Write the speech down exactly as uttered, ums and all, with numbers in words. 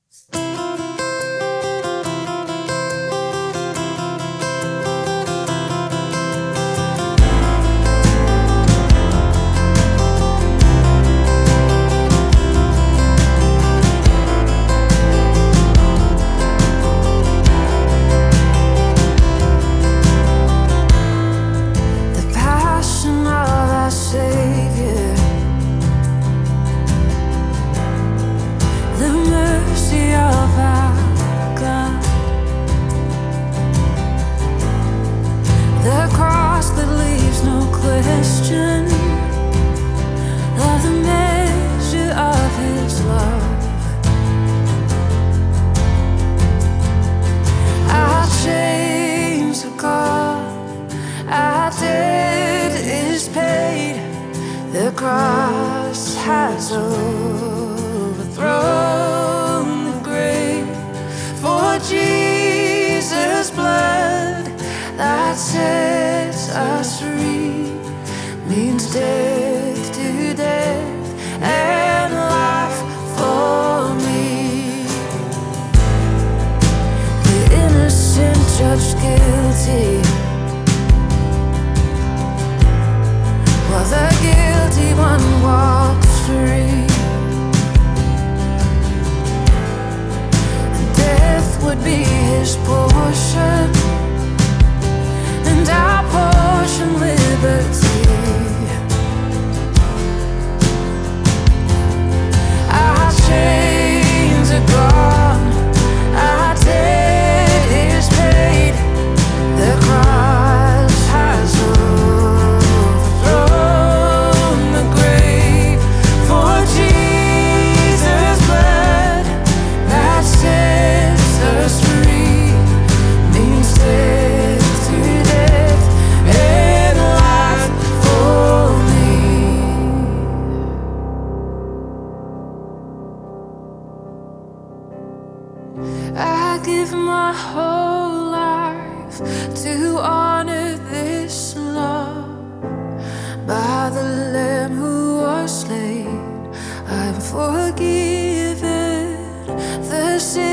Question of the measure of His love. Our chains are gone, our debt is paid. The cross has overthrown the grave. For Jesus' blood that sets us free means death to death and life for me. The innocent judged guilty, while the guilty one walks free. And death would be his portion, and our portion liberty. Chains are gone, our debt is paid. The cross has overthrown the grave. For Jesus' blood that sets us free means death to death and life for me. I give my whole life to honor this love. By the Lamb who was slain, I'm forgiven the sin.